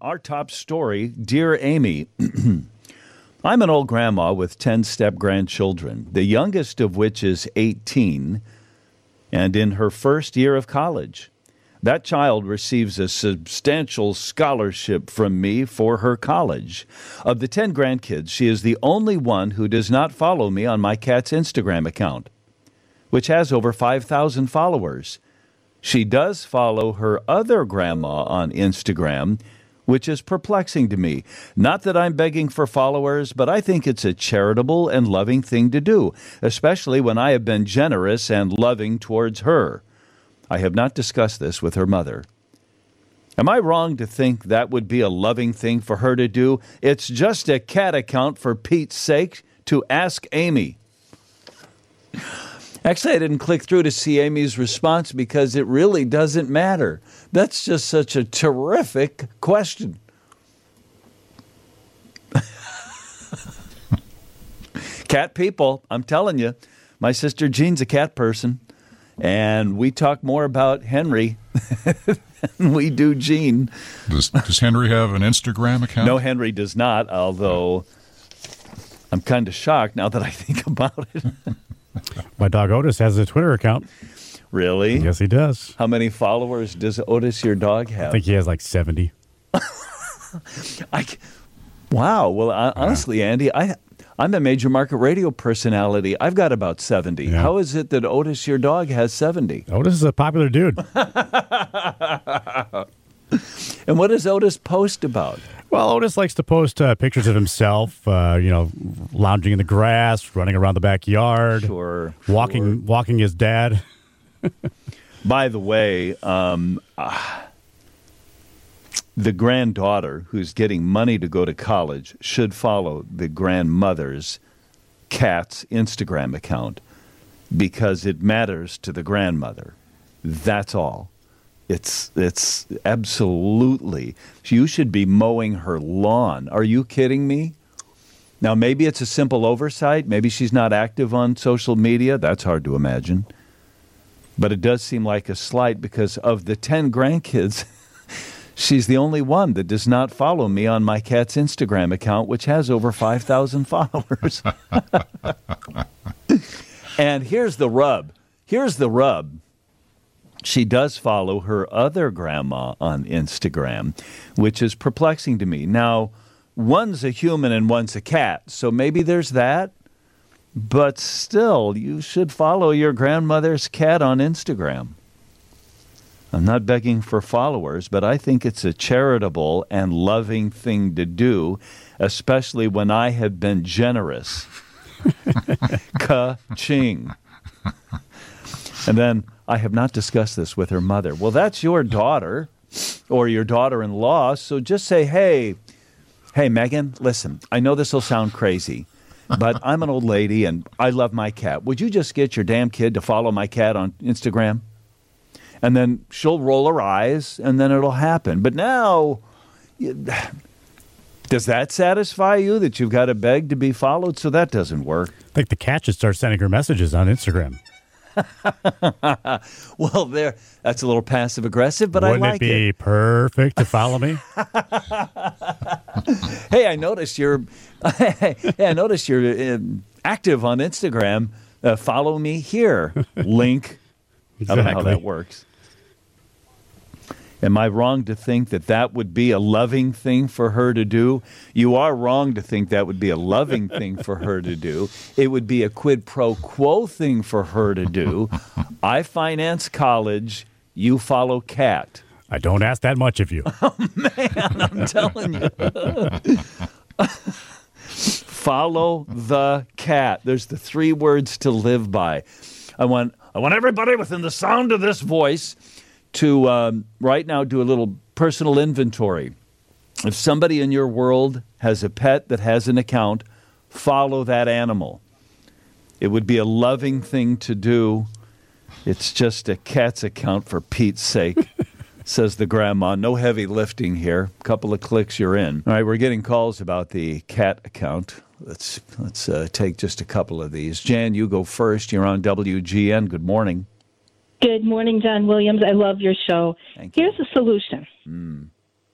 our top story, Dear Amy. I'm an old grandma with 10 step-grandchildren, the youngest of which is 18 and in her first year of college. That child receives a substantial scholarship from me for her college. Of the 10 grandkids, she is the only one who does not follow me on my cat's Instagram account, which has over 5,000 followers. She does follow her other grandma on Instagram, which is perplexing to me. Not that I'm begging for followers, but I think it's a charitable and loving thing to do, especially when I have been generous and loving towards her. I have not discussed this with her mother. Am I wrong to think that would be a loving thing for her to do? It's just a cat account, for Pete's sake, to ask Amy. Actually, I didn't click through to see Amy's response because it really doesn't matter. That's just such a terrific question. Cat people, I'm telling you, my sister Jean's a cat person, and we talk more about Henry than we do Jean. Does Henry have an Instagram account? No, Henry does not, although I'm kind of shocked now that I think about it. My dog Otis has a Twitter account. Really? Yes, he does. How many followers does Otis, your dog, have? I think he has like 70. Wow. Well, honestly, Andy, I'm a major market radio personality. I've got about 70. Yeah. How is it that Otis, your dog, has 70? Otis is a popular dude. And what does Otis post about? Well, Otis likes to post pictures of himself, lounging in the grass, running around the backyard, Sure. walking his dad. By the way, the granddaughter who's getting money to go to college should follow the grandmother's cat's Instagram account because it matters to the grandmother. That's all. It's absolutely. You should be mowing her lawn. Are you kidding me? Now, maybe it's a simple oversight. Maybe she's not active on social media. That's hard to imagine. But it does seem like a slight because of the 10 grandkids, she's the only one that does not follow me on my cat's Instagram account, which has over 5,000 followers. And here's the rub. She does follow her other grandma on Instagram, which is perplexing to me. Now, one's a human and one's a cat, so maybe there's that. But still, you should follow your grandmother's cat on Instagram. I'm not begging for followers, but I think it's a charitable and loving thing to do, especially when I have been generous. Ka-ching. And then, I have not discussed this with her mother. Well, that's your daughter or your daughter-in-law, so just say, hey, Megan, listen, I know this will sound crazy, but I'm an old lady and I love my cat. Would you just get your damn kid to follow my cat on Instagram? And then she'll roll her eyes and then it'll happen. But now, does that satisfy you that you've got to beg to be followed? So that doesn't work. I think the cat should start sending her messages on Instagram. Well, that's a little passive-aggressive, but Wouldn't I like it. Wouldn't it be perfect to follow me? Hey, I noticed you're active on Instagram. Follow me here. Link. Exactly. I don't know how that works. Am I wrong to think that would be a loving thing for her to do? You are wrong to think that would be a loving thing for her to do. It would be a quid pro quo thing for her to do. I finance college. You follow cat. I don't ask that much of you. Oh, man, I'm telling you. Follow the cat. There's the 3 words to live by. I want everybody within the sound of this voice to right now do a little personal inventory. If somebody in your world has a pet that has an account, follow that animal. It would be a loving thing to do. It's just a cat's account, for Pete's sake, says the grandma. No heavy lifting here. A couple of clicks, you're in. All right, we're getting calls about the cat account. Let's take just a couple of these. Jan, you go first. You're on WGN. Good morning. Good morning, John Williams. I love your show. Thank you. Here's a solution.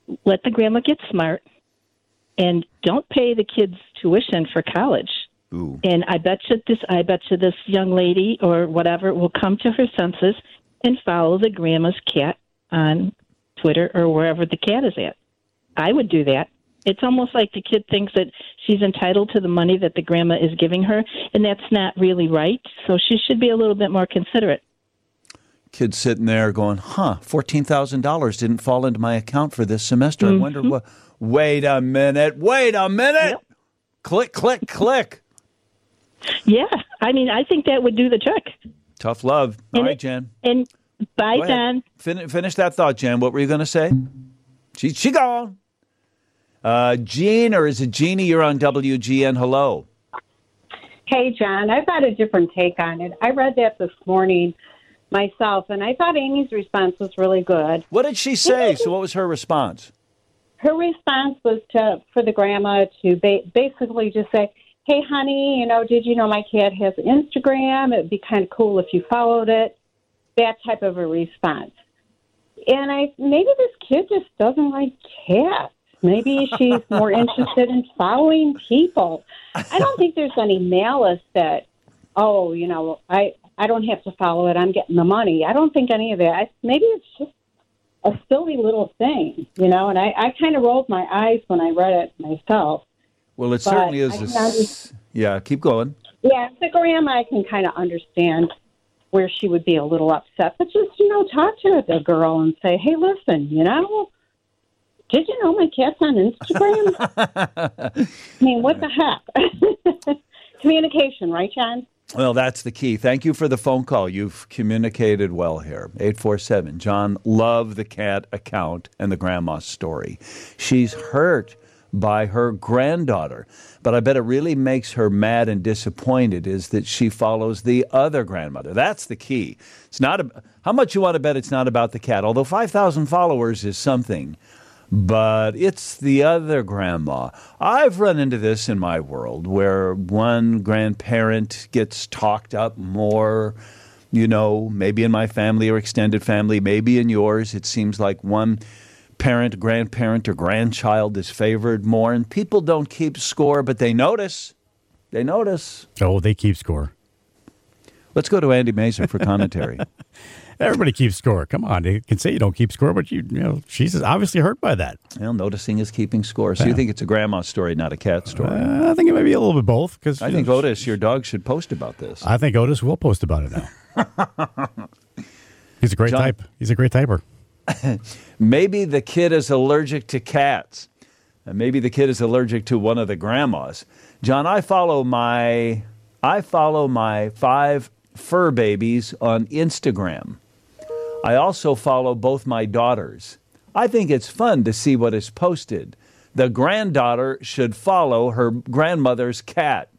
let the grandma get smart and don't pay the kids tuition for college. Ooh. And I bet you this young lady or whatever will come to her senses and follow the grandma's cat on Twitter or wherever the cat is at. I would do that. It's almost like the kid thinks that she's entitled to the money that the grandma is giving her, and that's not really right. So she should be a little bit more considerate. Kids sitting there going, $14,000 didn't fall into my account for this semester. I wonder what. Wait a minute. Yep. Click, click, click. Yeah. I mean, I think that would do the trick. Tough love. All right, Jan. And bye, Go ahead. Jan. Finish that thought, Jan. What were you going to say? She gone. Jean, or is it Jeannie? You're on WGN. Hello. Hey, John, I've got a different take on it. I read that this morning myself, and I thought Amy's response was really good. What did she say? So what was her response? Her response was for the grandma to basically just say, hey, honey, did you know my cat has Instagram? It would be kind of cool if you followed it. That type of a response. And maybe this kid just doesn't like cats. Maybe she's more interested in following people. I don't think there's any malice that, I don't have to follow it. I'm getting the money. I don't think any of that. Maybe it's just a silly little thing, and I kind of rolled my eyes when I read it myself. Well, it certainly is. Yeah, keep going. Yeah, the grandma, I can kind of understand where she would be a little upset. But just, talk to the girl and say, hey, listen, did you know my cat's on Instagram? I mean, what the heck? Communication, right, John? Well, that's the key. Thank you for the phone call. You've communicated well here. 847. John, love the cat account and the grandma story. She's hurt by her granddaughter, but I bet it really makes her mad and disappointed is that she follows the other grandmother. That's the key. It's not how much you want to bet it's not about the cat, although 5,000 followers is something. But it's the other grandma. I've run into this in my world where one grandparent gets talked up more, maybe in my family or extended family, maybe in yours. It seems like one parent, grandparent, or grandchild is favored more. And people don't keep score, but they notice. They notice. Oh, they keep score. Let's go to Andy Mazer for commentary. Everybody keeps score. Come on, you can say you don't keep score, but she's obviously hurt by that. Well, noticing is keeping score. So you think it's a grandma story, not a cat story? I think it may be a little bit both. Because I think Otis, your dog, should post about this. I think Otis will post about it now. He's a great type. He's a great typer. Maybe the kid is allergic to cats. Maybe the kid is allergic to one of the grandmas. John, I follow my 5 fur babies on Instagram. I also follow both my daughters. I think it's fun to see what is posted. The granddaughter should follow her grandmother's cat.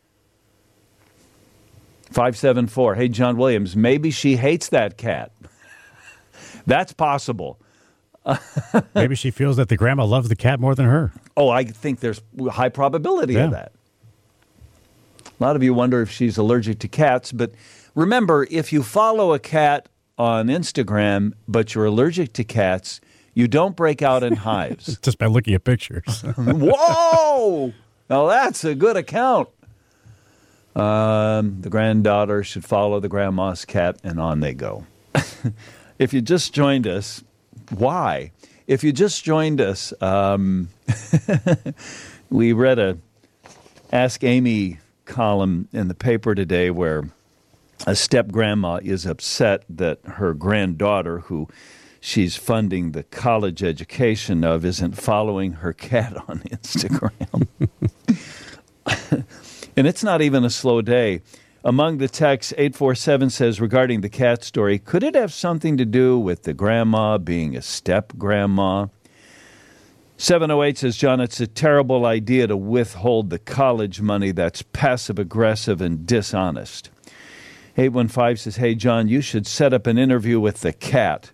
574. Hey, John Williams, maybe she hates that cat. That's possible. Maybe she feels that the grandma loves the cat more than her. Oh, I think there's high probability of that. A lot of you wonder if she's allergic to cats, but remember, if you follow a cat on Instagram, but you're allergic to cats, you don't break out in hives. Just by looking at pictures. Whoa! Now that's a good account. The granddaughter should follow the grandma's cat, and on they go. If you just joined us, why? If you just joined us, we read a Ask Amy column in the paper today where a step-grandma is upset that her granddaughter, who she's funding the college education of, isn't following her cat on Instagram. And it's not even a slow day. Among the texts, 847 says, regarding the cat story, could it have something to do with the grandma being a step-grandma? 708 says, John, it's a terrible idea to withhold the college money. That's passive-aggressive and dishonest. 815 says, hey, John, you should set up an interview with the cat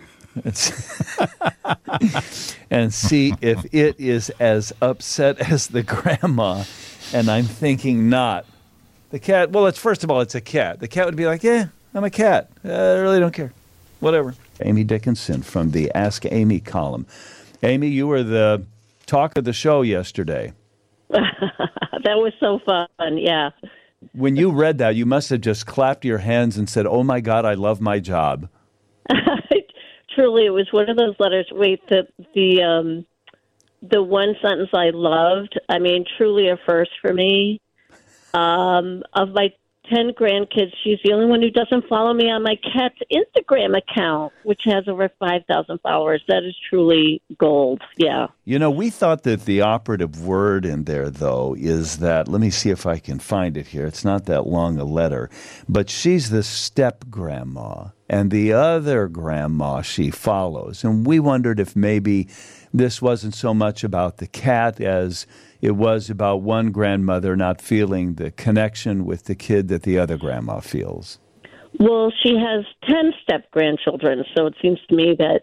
and see if it is as upset as the grandma. And I'm thinking not. The cat, well, first of all, it's a cat. The cat would be like, I'm a cat. I really don't care. Whatever. Amy Dickinson from the Ask Amy column. Amy, you were the talk of the show yesterday. That was so fun, yeah. When you read that, you must have just clapped your hands and said, "Oh my God, I love my job." Truly, it was one of those letters. Wait, the one sentence I loved. I mean, truly a first for me. Of my 10 grandkids, she's the only one who doesn't follow me on my cat's Instagram account, which has over 5,000 followers. That is truly gold. Yeah. You know, we thought that the operative word in there, though, is that, let me see if I can find it here. It's not that long a letter, but she's the step grandma and the other grandma she follows. And we wondered if maybe this wasn't so much about the cat as it was about one grandmother not feeling the connection with the kid that the other grandma feels. Well, she has 10 step-grandchildren, so it seems to me that,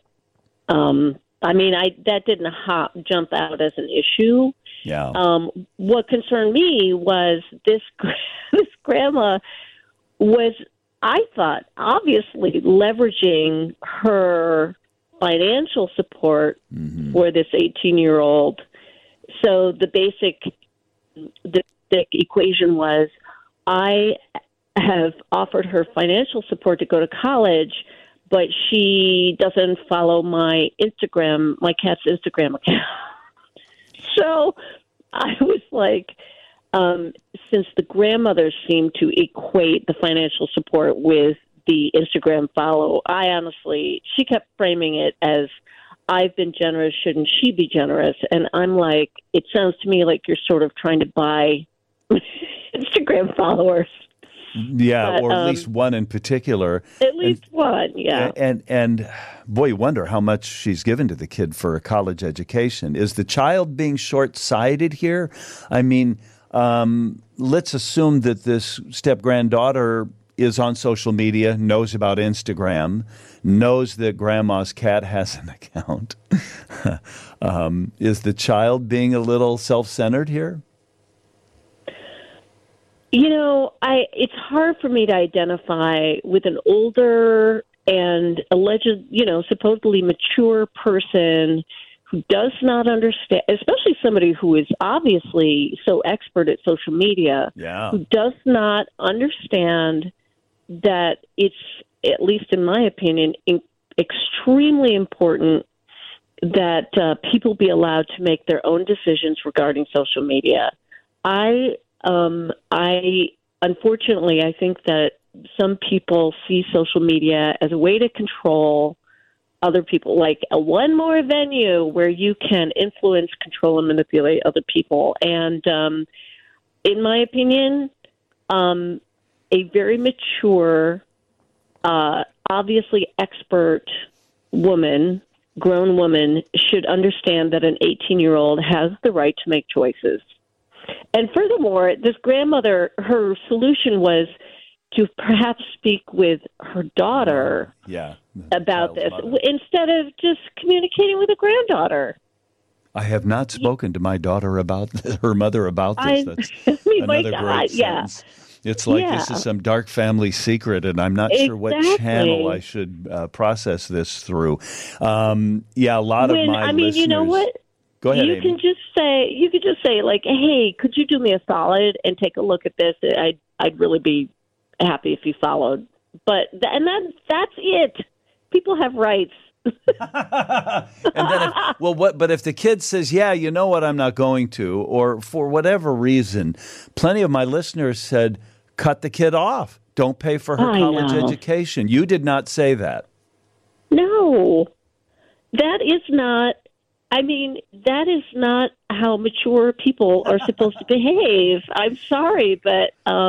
that didn't jump out as an issue. Yeah. What concerned me was this grandma was, I thought, obviously leveraging her financial support for this 18-year-old. So the basic equation was, I have offered her financial support to go to college, but she doesn't follow my cat's Instagram account. So I was like, since the grandmothers seem to equate the financial support with the Instagram follow, she kept framing it as, I've been generous, shouldn't she be generous? And I'm like, it sounds to me like you're sort of trying to buy Instagram followers. Yeah, or at least one in particular. At least one, yeah. And boy, you wonder how much she's given to the kid for a college education. Is the child being short-sighted here? I mean, let's assume that this step-granddaughter is on social media, knows about Instagram, knows that grandma's cat has an account. Is the child being a little self-centered here? You know, it's hard for me to identify with an older and supposedly mature person who does not understand, especially somebody who is obviously so expert at social media, who does not understand that it's, at least in my opinion, extremely important that people be allowed to make their own decisions regarding social media. Unfortunately, I think that some people see social media as a way to control other people, like one more venue where you can influence, control, and manipulate other people. And in my opinion, a very mature, obviously expert grown woman, should understand that an 18-year-old has the right to make choices. And furthermore, this grandmother, her solution was to perhaps speak with her daughter about this instead of just communicating with a granddaughter. I have not spoken to my daughter about her mother about this. That's another great sentence. It's like this is some dark family secret, and I'm not sure what channel I should process this through. A lot of my listeners. You know what? Go ahead, Amy. You could just say, like, hey, could you do me a solid and take a look at this? I'd really be happy if you followed. But that's it. People have rights. And then, but if the kid says, yeah, you know what, I'm not going to, or for whatever reason, plenty of my listeners said, cut the kid off. Don't pay for her college education. You did not say that. No, that is not. I mean, that is not how mature people are supposed to behave. I'm sorry, but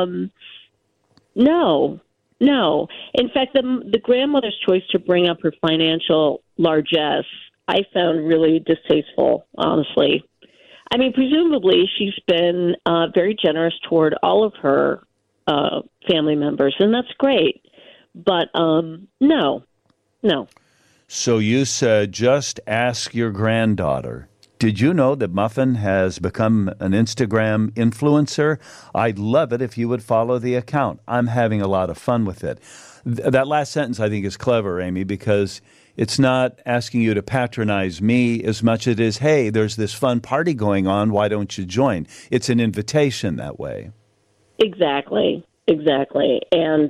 no. In fact, the grandmother's choice to bring up her financial largesse, I found really distasteful, honestly. I mean, presumably she's been very generous toward all of her family members, and that's great. But no. So you said just ask your granddaughter. Did you know that Muffin has become an Instagram influencer? I'd love it if you would follow the account. I'm having a lot of fun with it. That last sentence I think is clever, Amy, because It's not asking you to patronize me as much as it is, hey, there's this fun party going on. Why don't you join? It's an invitation that way. Exactly. And,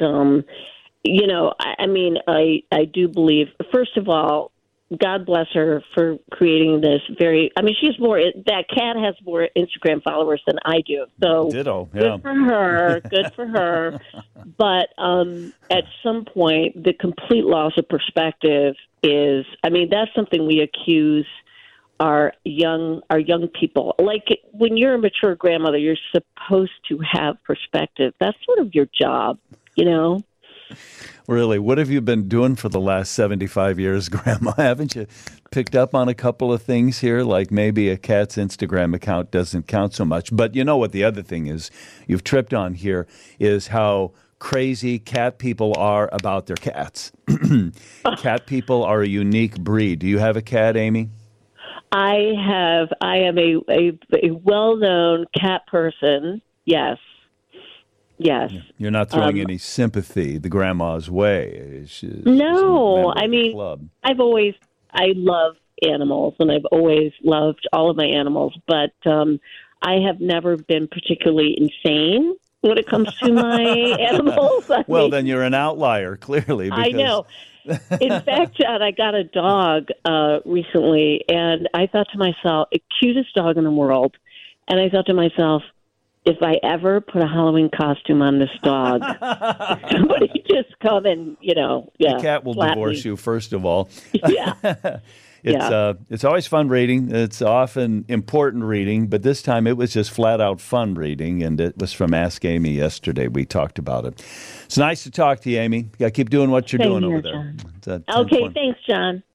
I do believe, first of all, God bless her for creating this that cat has more Instagram followers than I do. So ditto, yeah. Good for her. But at some point, the complete loss of perspective that's something we accuse our young people. Like when you're a mature grandmother, you're supposed to have perspective. That's sort of your job, Really, what have you been doing for the last 75 years, Grandma? Haven't you picked up on a couple of things here? Like maybe a cat's Instagram account doesn't count so much. But you know what the other thing is you've tripped on here is how crazy cat people are about their cats. Cat people are a unique breed. Do you have a cat, Amy? I am a well-known cat person. Yes. You're not throwing any sympathy the grandma's way. No, club. I love animals, and I've always loved all of my animals, but I have never been particularly insane when it comes to my animals. Then you're an outlier, clearly. Because... I know. In fact, John, I got a dog recently, and I thought to myself, the cutest dog in the world, and I thought to myself, if I ever put a Halloween costume on this dog, somebody just come and, The cat will divorce you, first of all. Yeah. It's always fun reading. It's often important reading, but this time it was just flat out fun reading, and it was from Ask Amy yesterday. We talked about it. It's nice to talk to you, Amy. You got to keep doing what you're doing over there. Okay, thanks, John.